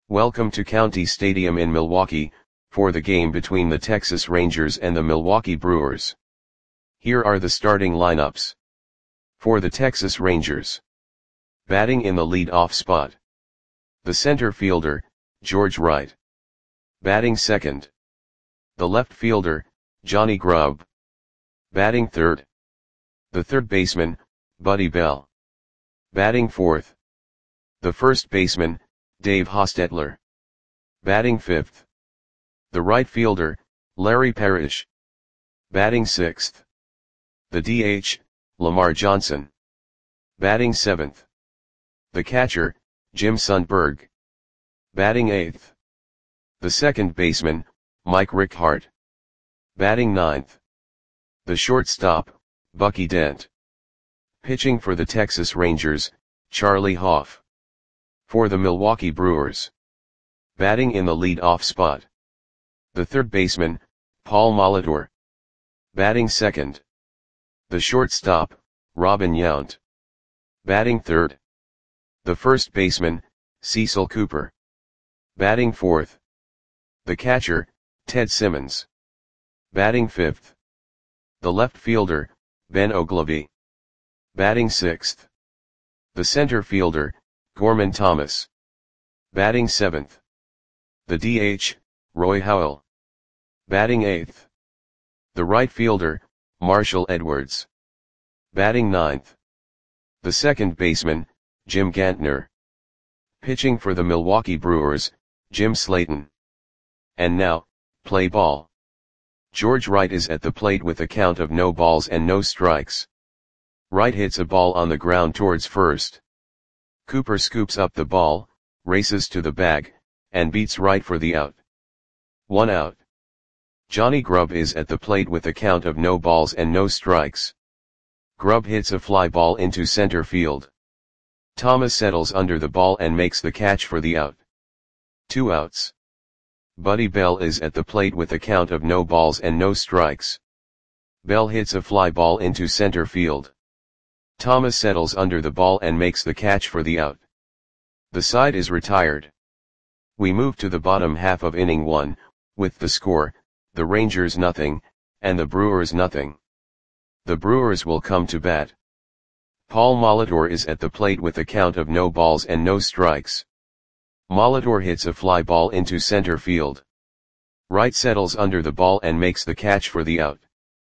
Welcome to County Stadium in Milwaukee, for the game between the Texas Rangers and the Milwaukee Brewers. Here are the starting lineups. For the Texas Rangers. Batting in the lead-off spot. The center fielder, George Wright. Batting second. The left fielder, Johnny Grubb. Batting third. The third baseman, Buddy Bell. Batting fourth. The first baseman, Dave Hostetler. Batting fifth. The right fielder, Larry Parrish. Batting sixth. The DH, Lamar Johnson. Batting seventh. The catcher, Jim Sundberg. Batting eighth. The second baseman, Mike Rickhart. Batting ninth. The shortstop, Bucky Dent. Pitching for the Texas Rangers, Charlie Hoff. For the Milwaukee Brewers. Batting in the lead-off spot. The third baseman, Paul Molitor. Batting second. The shortstop, Robin Yount. Batting third. The first baseman, Cecil Cooper. Batting fourth. The catcher, Ted Simmons. Batting fifth. The left fielder, Ben Oglivie. Batting sixth. The center fielder, Gorman Thomas. Batting seventh. The DH, Roy Howell. Batting eighth. The right fielder, Marshall Edwards. Batting ninth. The second baseman, Jim Gantner. Pitching for the Milwaukee Brewers, Jim Slayton. And now, play ball. George Wright is at the plate with a count of no balls and no strikes. Wright hits a ball on the ground towards first. Cooper scoops up the ball, races to the bag, and beats Wright for the out. 1 out. Johnny Grubb is at the plate with a count of no balls and no strikes. Grubb hits a fly ball into center field. Thomas settles under the ball and makes the catch for the out. 2 outs. Buddy Bell is at the plate with a count of no balls and no strikes. Bell hits a fly ball into center field. Thomas settles under the ball and makes the catch for the out. The side is retired. We move to the bottom half of inning 1, with the score, the Rangers nothing, and the Brewers nothing. The Brewers will come to bat. Paul Molitor is at the plate with a count of no balls and no strikes. Molitor hits a fly ball into center field. Wright settles under the ball and makes the catch for the out.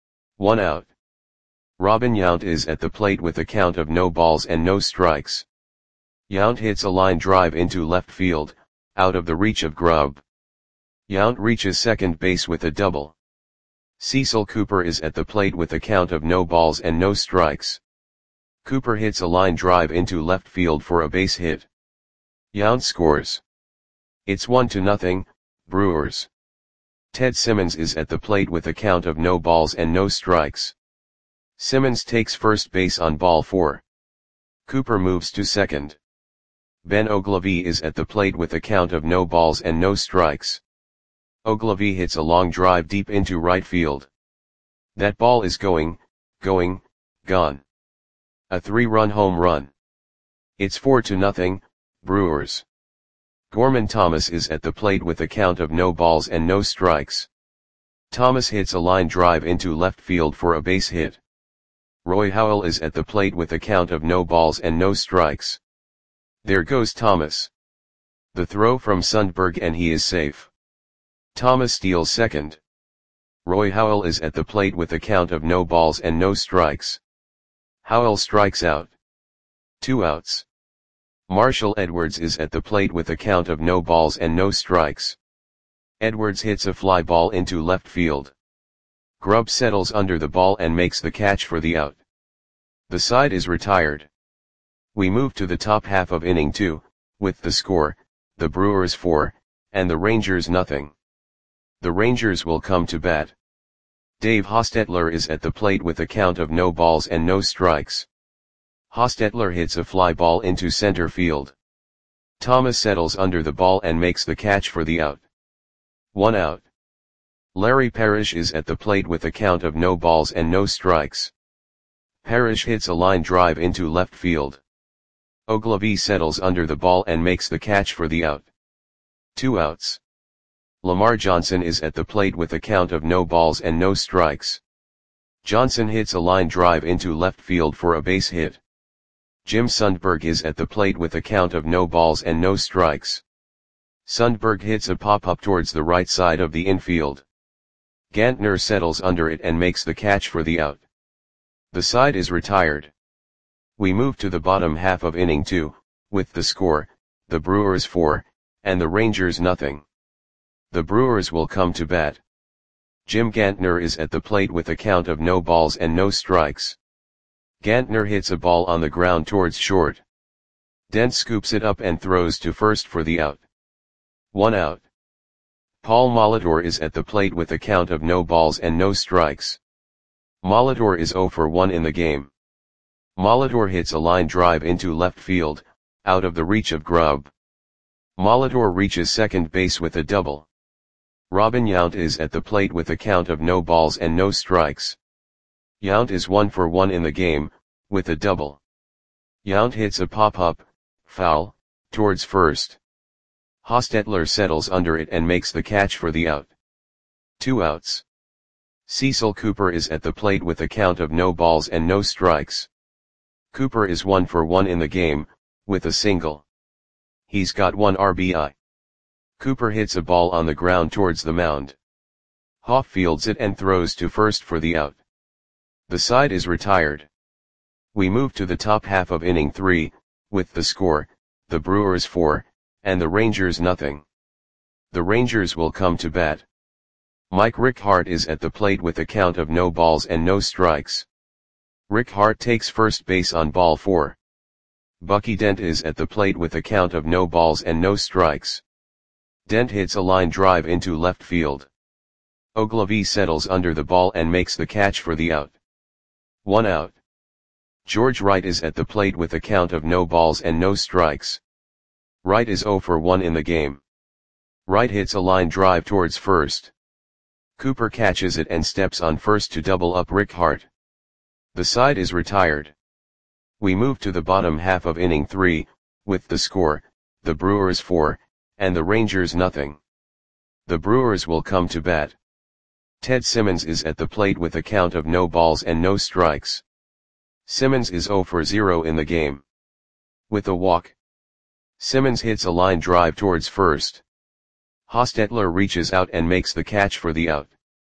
1 out. Robin Yount is at the plate with a count of no balls and no strikes. Yount hits a line drive into left field, out of the reach of Grubb. Yount reaches second base with a double. Cecil Cooper is at the plate with a count of no balls and no strikes. Cooper hits a line drive into left field for a base hit. Yount scores. It's 1-0, Brewers. Ted Simmons is at the plate with a count of no balls and no strikes. Simmons takes first base on ball 4. Cooper moves to second. Ben Oglivie is at the plate with a count of no balls and no strikes. Oglivie hits a long drive deep into right field. That ball is gone. A 3-run home run. It's 4-0, Brewers. Gorman Thomas is at the plate with a count of no balls and no strikes. Thomas hits a line drive into left field for a base hit. Roy Howell is at the plate with a count of no balls and no strikes. There goes Thomas. The throw from Sundberg and he is safe. Thomas steals second. Roy Howell is at the plate with a count of no balls and no strikes. Howell strikes out. 2 outs. Marshall Edwards is at the plate with a count of no balls and no strikes. Edwards hits a fly ball into left field. Grubb settles under the ball and makes the catch for the out. The side is retired. We move to the top half of inning 2, with the score, the Brewers 4, and the Rangers nothing. The Rangers will come to bat. Dave Hostetler is at the plate with a count of no balls and no strikes. Hostetler hits a fly ball into center field. Thomas settles under the ball and makes the catch for the out. 1 out. Larry Parrish is at the plate with a count of no balls and no strikes. Parrish hits a line drive into left field. Oglivie settles under the ball and makes the catch for the out. 2 outs. Lamar Johnson is at the plate with a count of no balls and no strikes. Johnson hits a line drive into left field for a base hit. Jim Sundberg is at the plate with a count of no balls and no strikes. Sundberg hits a pop-up towards the right side of the infield. Gantner settles under it and makes the catch for the out. The side is retired. We move to the bottom half of inning 2, with the score, the Brewers 4, and the Rangers nothing. The Brewers will come to bat. Jim Gantner is at the plate with a count of no balls and no strikes. Gantner hits a ball on the ground towards short. Dent scoops it up and throws to first for the out. 1 out. Paul Molitor is at the plate with a count of no balls and no strikes. Molitor is 0 for 1 in the game. Molitor hits a line drive into left field, out of the reach of Grubb. Molitor reaches second base with a double. Robin Yount is at the plate with a count of no balls and no strikes. Yount is 1 for 1 in the game, with a double. Yount hits a pop-up, foul, towards first. Hostetler settles under it and makes the catch for the out. 2 outs. Cecil Cooper is at the plate with a count of no balls and no strikes. Cooper is 1 for 1 in the game, with a single. He's got 1 RBI. Cooper hits a ball on the ground towards the mound. Hoff fields it and throws to first for the out. The side is retired. We move to the top half of inning 3, with the score, the Brewers 4, and the Rangers nothing. The Rangers will come to bat. Mike Rickhart is at the plate with a count of no balls and no strikes. Rickhart takes first base on ball 4. Bucky Dent is at the plate with a count of no balls and no strikes. Dent hits a line drive into left field. Ogilvie settles under the ball and makes the catch for the out. 1 out. George Wright is at the plate with a count of no balls and no strikes. Wright is 0 for 1 in the game. Wright hits a line drive towards first. Cooper catches it and steps on first to double up Rickhart. The side is retired. We move to the bottom half of inning 3, with the score, the Brewers 4, and the Rangers nothing. The Brewers will come to bat. Ted Simmons is at the plate with a count of no balls and no strikes. Simmons is 0 for 0 in the game. With a walk. Simmons hits a line drive towards first. Hostetler reaches out and makes the catch for the out.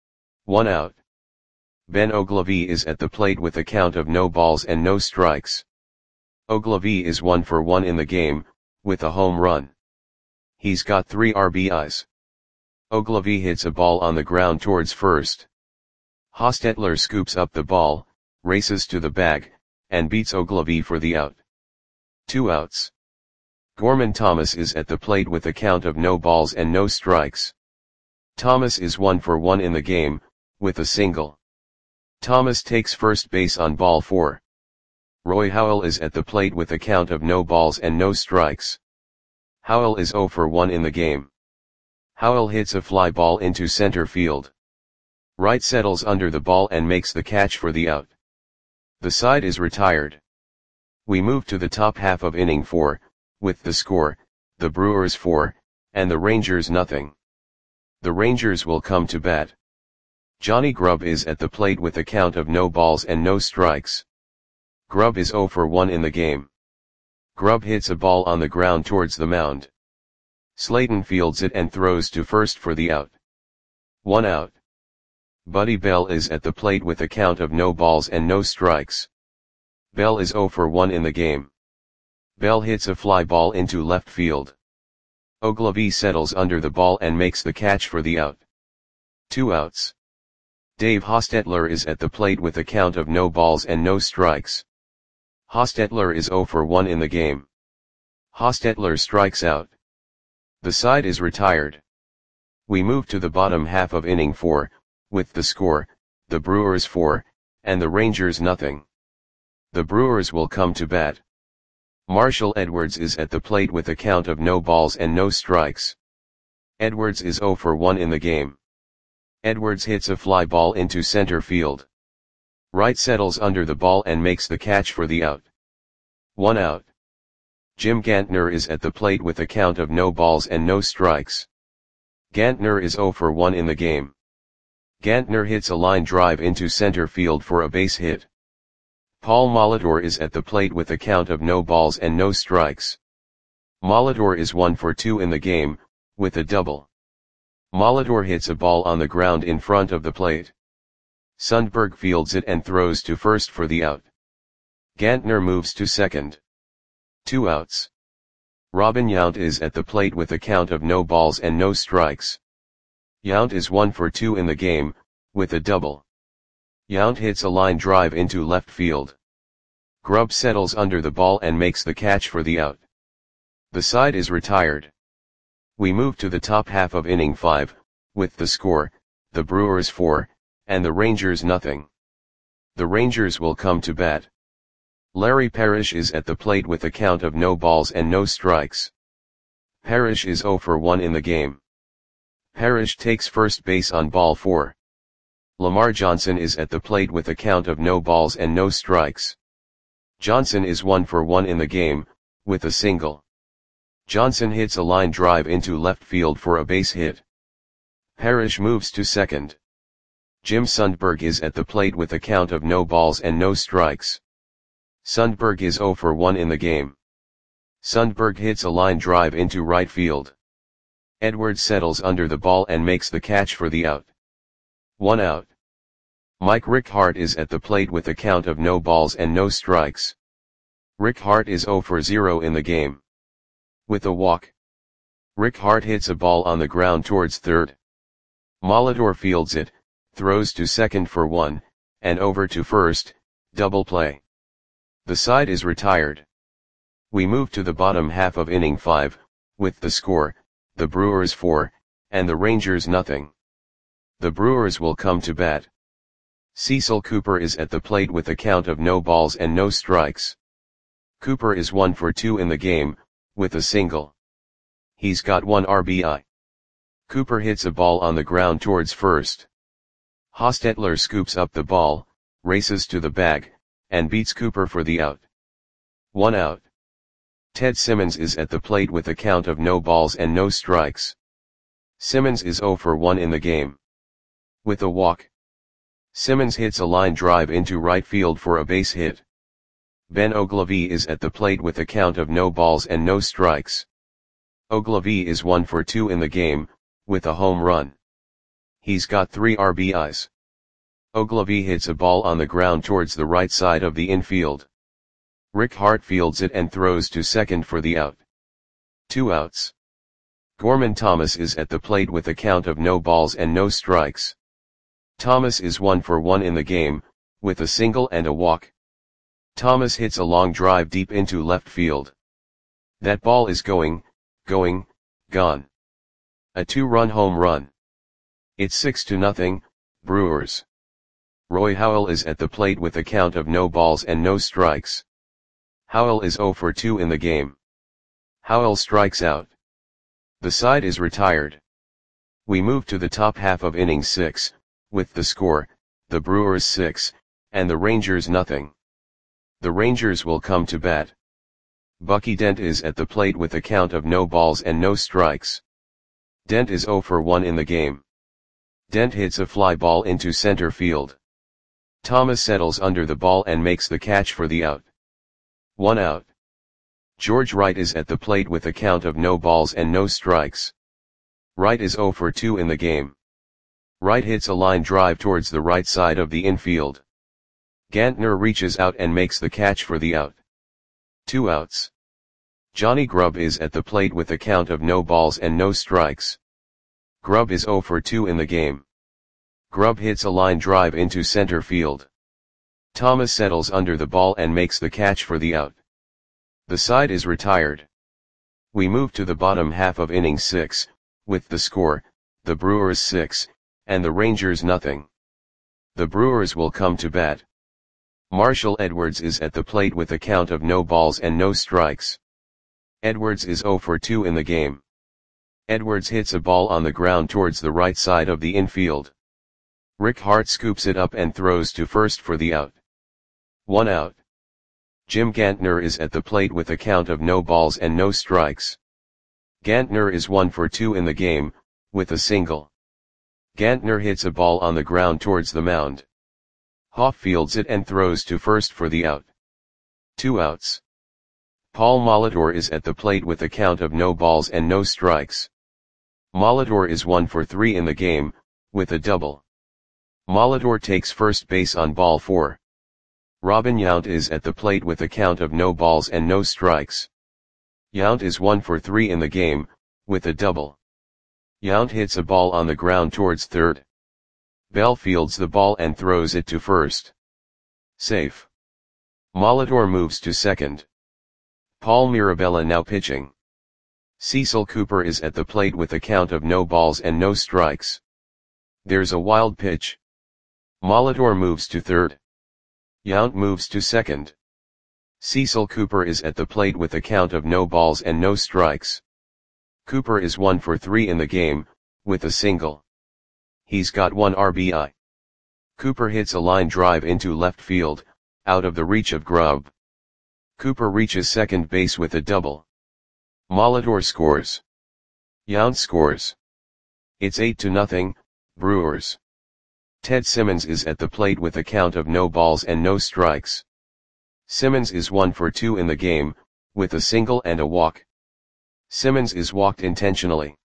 1 out. Ben Ogilvie is at the plate with a count of no balls and no strikes. Ogilvie is 1 for 1 in the game, with a home run. He's got 3 RBIs. Ogilvie hits a ball on the ground towards first. Hostetler scoops up the ball, races to the bag, and beats Ogilvie for the out. 2 outs. Gorman Thomas is at the plate with a count of no balls and no strikes. Thomas is 1 for 1 in the game, with a single. Thomas takes first base on ball 4. Roy Howell is at the plate with a count of no balls and no strikes. Howell is 0 for 1 in the game. Howell hits a fly ball into center field. Wright settles under the ball and makes the catch for the out. The side is retired. We move to the top half of inning 4, with the score, the Brewers 4, and the Rangers nothing. The Rangers will come to bat. Johnny Grubb is at the plate with a count of no balls and no strikes. Grubb is 0 for 1 in the game. Grubb hits a ball on the ground towards the mound. Slayton fields it and throws to first for the out. 1 out. Buddy Bell is at the plate with a count of no balls and no strikes. Bell is 0 for 1 in the game. Bell hits a fly ball into left field. Ogilvie settles under the ball and makes the catch for the out. 2 outs. Dave Hostetler is at the plate with a count of no balls and no strikes. Hostetler is 0 for 1 in the game. Hostetler strikes out. The side is retired. We move to the bottom half of inning 4, with the score, the Brewers 4, and the Rangers nothing. The Brewers will come to bat. Marshall Edwards is at the plate with a count of no balls and no strikes. Edwards is 0 for 1 in the game. Edwards hits a fly ball into center field. Wright settles under the ball and makes the catch for the out. 1 out. Jim Gantner is at the plate with a count of no balls and no strikes. Gantner is 0 for 1 in the game. Gantner hits a line drive into center field for a base hit. Paul Molitor is at the plate with a count of no balls and no strikes. Molitor is 1 for 2 in the game, with a double. Molitor hits a ball on the ground in front of the plate. Sundberg fields it and throws to first for the out. Gantner moves to second. 2 outs. Robin Yount is at the plate with a count of no balls and no strikes. Yount is 1 for 2 in the game, with a double. Yount hits a line drive into left field. Grubb settles under the ball and makes the catch for the out. The side is retired. We move to the top half of inning 5, with the score, the Brewers 4, and the Rangers nothing. The Rangers will come to bat. Larry Parrish is at the plate with a count of no balls and no strikes. Parrish is 0 for 1 in the game. Parrish takes first base on ball 4. Lamar Johnson is at the plate with a count of no balls and no strikes. Johnson is 1 for 1 in the game, with a single. Johnson hits a line drive into left field for a base hit. Parrish moves to second. Jim Sundberg is at the plate with a count of no balls and no strikes. Sundberg is 0 for 1 in the game. Sundberg hits a line drive into right field. Edwards settles under the ball and makes the catch for the out. 1 out. Mike Rickhart is at the plate with a count of no balls and no strikes. Rickhart is 0 for 0 in the game. With a walk. Rickhart hits a ball on the ground towards third. Molitor fields it, throws to second for 1, and over to first, double play. The side is retired. We move to the bottom half of inning 5, with the score, the Brewers 4, and the Rangers nothing. The Brewers will come to bat. Cecil Cooper is at the plate with a count of no balls and no strikes. Cooper is 1 for 2 in the game, with a single. He's got 1 RBI. Cooper hits a ball on the ground towards first. Hostetler scoops up the ball, races to the bag, and beats Cooper for the out. 1 out. Ted Simmons is at the plate with a count of no balls and no strikes. Simmons is 0 for 1 in the game. With a walk. Simmons hits a line drive into right field for a base hit. Ben Ogilvie is at the plate with a count of no balls and no strikes. Ogilvie is 1 for 2 in the game, with a home run. He's got 3 RBIs. Ogilvie hits a ball on the ground towards the right side of the infield. Rickhart fields it and throws to second for the out. 2 outs. Gorman Thomas is at the plate with a count of no balls and no strikes. Thomas is 1 for 1 in the game, with a single and a walk. Thomas hits a long drive deep into left field. That ball is gone. A 2-run home run. It's 6-0, Brewers. Roy Howell is at the plate with a count of no balls and no strikes. Howell is 0 for 2 in the game. Howell strikes out. The side is retired. We move to the top half of inning 6, with the score, the Brewers 6, and the Rangers nothing. The Rangers will come to bat. Bucky Dent is at the plate with a count of no balls and no strikes. Dent is 0 for 1 in the game. Dent hits a fly ball into center field. Thomas settles under the ball and makes the catch for the out. 1 out. George Wright is at the plate with a count of no balls and no strikes. Wright is 0 for 2 in the game. Wright hits a line drive towards the right side of the infield. Gantner reaches out and makes the catch for the out. 2 outs. Johnny Grubb is at the plate with a count of no balls and no strikes. Grubb is 0 for 2 in the game. Grubb hits a line drive into center field. Thomas settles under the ball and makes the catch for the out. The side is retired. We move to the bottom half of inning 6, with the score, the Brewers 6, and the Rangers nothing. The Brewers will come to bat. Marshall Edwards is at the plate with a count of no balls and no strikes. Edwards is 0 for 2 in the game. Edwards hits a ball on the ground towards the right side of the infield. Rickhart scoops it up and throws to first for the out. 1 out. Jim Gantner is at the plate with a count of no balls and no strikes. Gantner is 1 for 2 in the game, with a single. Gantner hits a ball on the ground towards the mound. Hoff fields it and throws to first for the out. 2 outs. Paul Molitor is at the plate with a count of no balls and no strikes. Molitor is 1 for 3 in the game, with a double. Molitor takes first base on ball 4. Robin Yount is at the plate with a count of no balls and no strikes. Yount is 1 for 3 in the game, with a double. Yount hits a ball on the ground towards third. Bell fields the ball and throws it to first. Safe. Molitor moves to second. Paul Mirabella now pitching. Cecil Cooper is at the plate with a count of no balls and no strikes. There's a wild pitch. Molitor moves to third. Yount moves to second. Cecil Cooper is at the plate with a count of no balls and no strikes. Cooper is 1 for 3 in the game, with a single. He's got 1 RBI. Cooper hits a line drive into left field, out of the reach of Grubb. Cooper reaches second base with a double. Molitor scores. Yount scores. It's 8-0, Brewers. Ted Simmons is at the plate with a count of no balls and no strikes. Simmons is 1 for 2 in the game, with a single and a walk. Simmons is walked intentionally.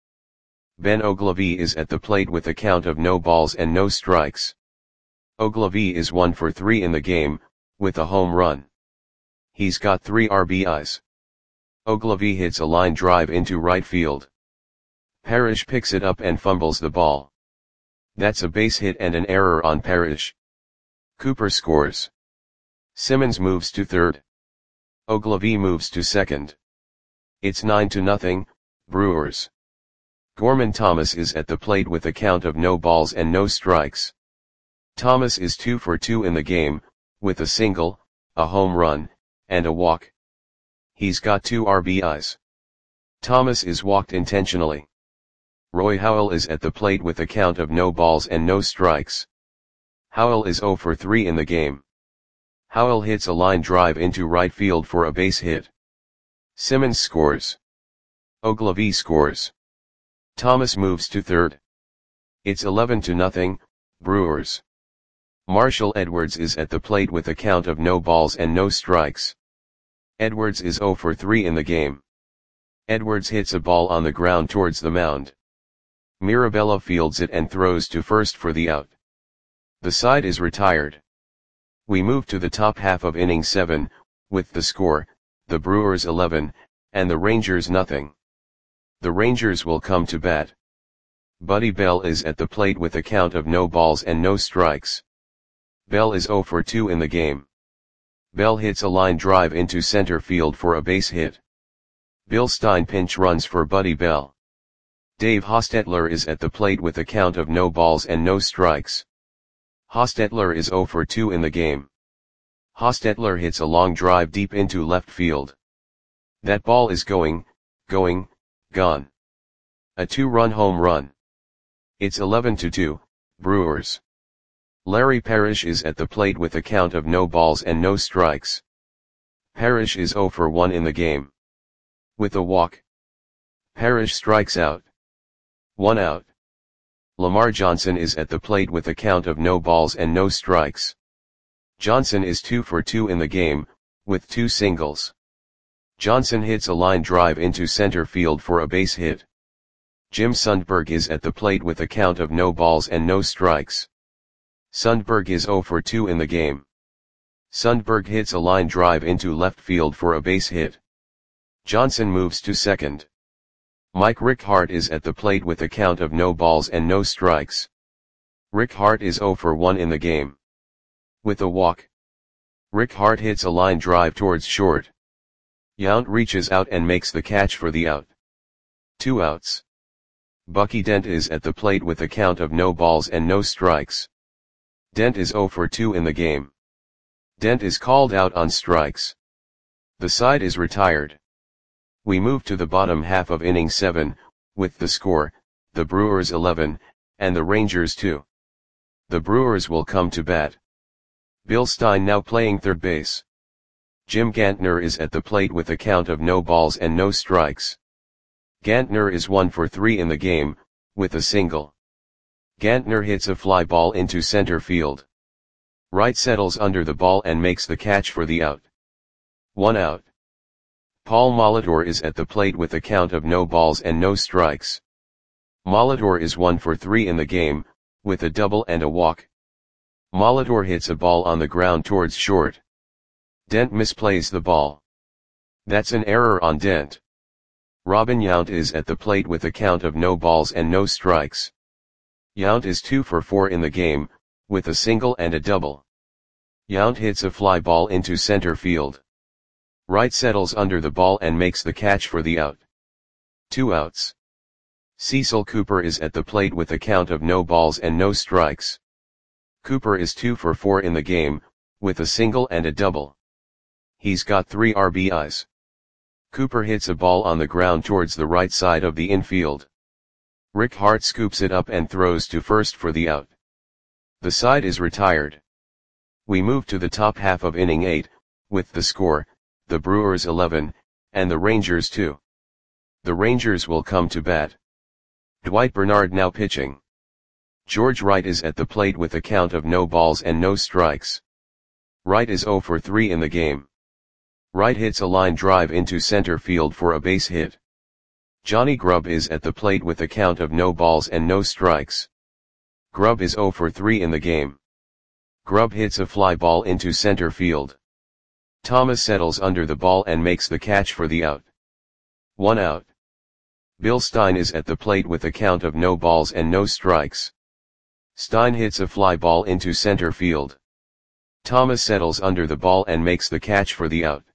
Ben Oglivie is at the plate with a count of no balls and no strikes. Oglivie is 1 for 3 in the game, with a home run. He's got 3 RBIs. Oglivie hits a line drive into right field. Parrish picks it up and fumbles the ball. That's a base hit and an error on Parrish. Cooper scores. Simmons moves to third. Oglivie moves to second. It's 9-0, Brewers. Gorman Thomas is at the plate with a count of no balls and no strikes. Thomas is 2 for 2 in the game, with a single, a home run, and a walk. He's got 2 RBIs. Thomas is walked intentionally. Roy Howell is at the plate with a count of no balls and no strikes. Howell is 0 for 3 in the game. Howell hits a line drive into right field for a base hit. Simmons scores. Oglivie scores. Thomas moves to third. It's 11-0, Brewers. Marshall Edwards is at the plate with a count of no balls and no strikes. Edwards is 0 for 3 in the game. Edwards hits a ball on the ground towards the mound. Mirabella fields it and throws to first for the out. The side is retired. We move to the top half of inning 7, with the score, the Brewers 11, and the Rangers nothing. The Rangers will come to bat. Buddy Bell is at the plate with a count of no balls and no strikes. Bell is 0 for 2 in the game. Bell hits a line drive into center field for a base hit. Bill Stein pinch runs for Buddy Bell. Dave Hostetler is at the plate with a count of no balls and no strikes. Hostetler is 0 for 2 in the game. Hostetler hits a long drive deep into left field. That ball is gone. A 2-run home run. It's 11-2, Brewers. Larry Parrish is at the plate with a count of no balls and no strikes. Parrish is 0 for 1 in the game. With a walk. Parrish strikes out. 1 out. Lamar Johnson is at the plate with a count of no balls and no strikes. Johnson is 2 for 2 in the game, with 2 singles. Johnson hits a line drive into center field for a base hit. Jim Sundberg is at the plate with a count of no balls and no strikes. Sundberg is 0 for 2 in the game. Sundberg hits a line drive into left field for a base hit. Johnson moves to second. Mike Rickhart is at the plate with a count of no balls and no strikes. Rickhart is 0 for 1 in the game. With a walk. Rickhart hits a line drive towards short. Yount reaches out and makes the catch for the out. 2 outs. Bucky Dent is at the plate with a count of no balls and no strikes. Dent is 0 for 2 in the game. Dent is called out on strikes. The side is retired. We move to the bottom half of inning 7, with the score, the Brewers 11, and the Rangers 2. The Brewers will come to bat. Bill Stein now playing third base. Jim Gantner is at the plate with a count of no balls and no strikes. Gantner is 1 for 3 in the game, with a single. Gantner hits a fly ball into center field. Wright settles under the ball and makes the catch for the out. 1 out. Paul Molitor is at the plate with a count of no balls and no strikes. Molitor is 1 for 3 in the game, with a double and a walk. Molitor hits a ball on the ground towards short. Dent misplays the ball. That's an error on Dent. Robin Yount is at the plate with a count of no balls and no strikes. Yount is 2 for 4 in the game, with a single and a double. Yount hits a fly ball into center field. Wright settles under the ball and makes the catch for the out. 2 outs. Cecil Cooper is at the plate with a count of no balls and no strikes. Cooper is 2 for 4 in the game, with a single and a double. He's got 3 RBIs. Cooper hits a ball on the ground towards the right side of the infield. Rick Hart scoops it up and throws to first for the out. The side is retired. We move to the top half of inning 8, with the score, the Brewers 11, and the Rangers 2. The Rangers will come to bat. Dwight Bernard now pitching. George Wright is at the plate with a count of no balls and no strikes. Wright is 0 for 3 in the game. Wright hits a line drive into center field for a base hit. Johnny Grubb is at the plate with a count of no balls and no strikes. Grubb is 0 for 3 in the game. Grubb hits a fly ball into center field. Thomas settles under the ball and makes the catch for the out. 1 out. Bill Stein is at the plate with a count of no balls and no strikes. Stein hits a fly ball into center field. Thomas settles under the ball and makes the catch for the out.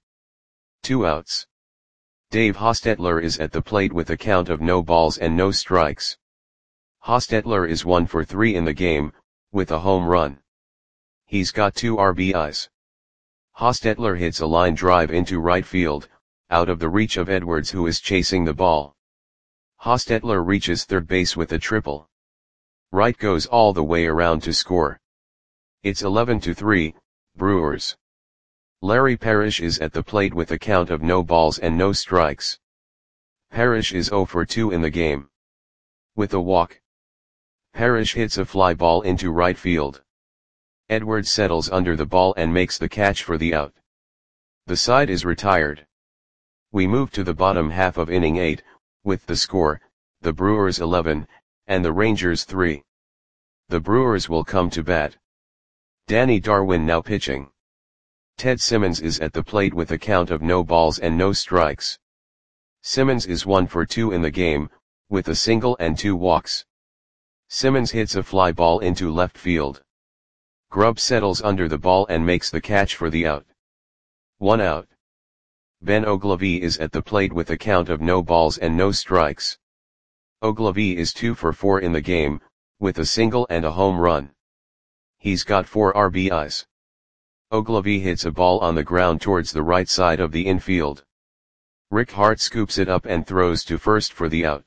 2 outs. Dave Hostetler is at the plate with a count of no balls and no strikes. Hostetler is 1 for 3 in the game, with a home run. He's got 2 RBIs. Hostetler hits a line drive into right field, out of the reach of Edwards, who is chasing the ball. Hostetler reaches third base with a triple. Wright goes all the way around to score. It's 11-3, Brewers. Larry Parrish is at the plate with a count of no balls and no strikes. Parrish is 0 for 2 in the game. With a walk. Parrish hits a fly ball into right field. Edwards settles under the ball and makes the catch for the out. The side is retired. We move to the bottom half of inning 8, with the score, the Brewers 11, and the Rangers 3. The Brewers will come to bat. Danny Darwin now pitching. Ted Simmons is at the plate with a count of no balls and no strikes. Simmons is 1 for 2 in the game, with a single and 2 walks. Simmons hits a fly ball into left field. Grubb settles under the ball and makes the catch for the out. 1 out. Ben Oglivie is at the plate with a count of no balls and no strikes. Oglivie is 2 for 4 in the game, with a single and a home run. He's got 4 RBIs. Oglivie hits a ball on the ground towards the right side of the infield. Rick Hart scoops it up and throws to first for the out.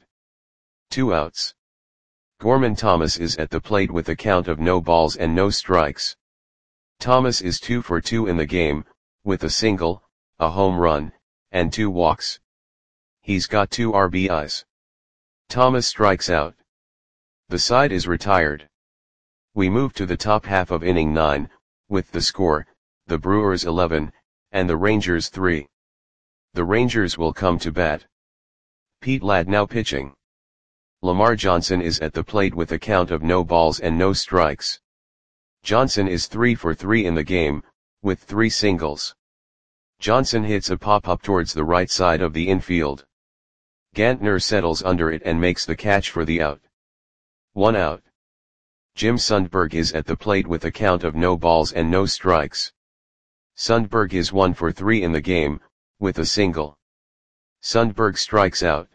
2 outs. Gorman Thomas is at the plate with a count of no balls and no strikes. Thomas is 2 for 2 in the game, with a single, a home run, and 2 walks. He's got 2 RBIs. Thomas strikes out. The side is retired. We move to the top half of inning 9, with the score, the Brewers 11, and the Rangers 3. The Rangers will come to bat. Pete Ladd now pitching. Lamar Johnson is at the plate with a count of no balls and no strikes. Johnson is 3 for 3 in the game, with 3 singles. Johnson hits a pop-up towards the right side of the infield. Gantner settles under it and makes the catch for the out. 1 out. Jim Sundberg is at the plate with a count of no balls and no strikes. Sundberg is 1 for 3 in the game, with a single. Sundberg strikes out.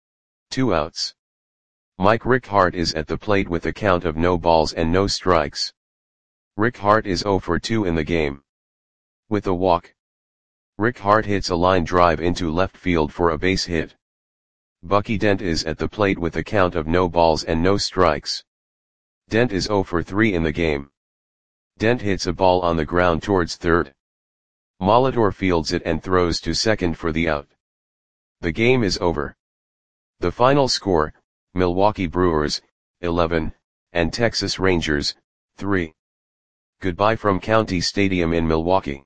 2 outs. Mike Rickard is at the plate with a count of no balls and no strikes. Rickard is 0 for 2 in the game. With a walk. Rickard hits a line drive into left field for a base hit. Bucky Dent is at the plate with a count of no balls and no strikes. Dent is 0 for 3 in the game. Dent hits a ball on the ground towards third. Molitor fields it and throws to second for the out. The game is over. The final score, Milwaukee Brewers, 11, and Texas Rangers, 3. Goodbye from County Stadium in Milwaukee.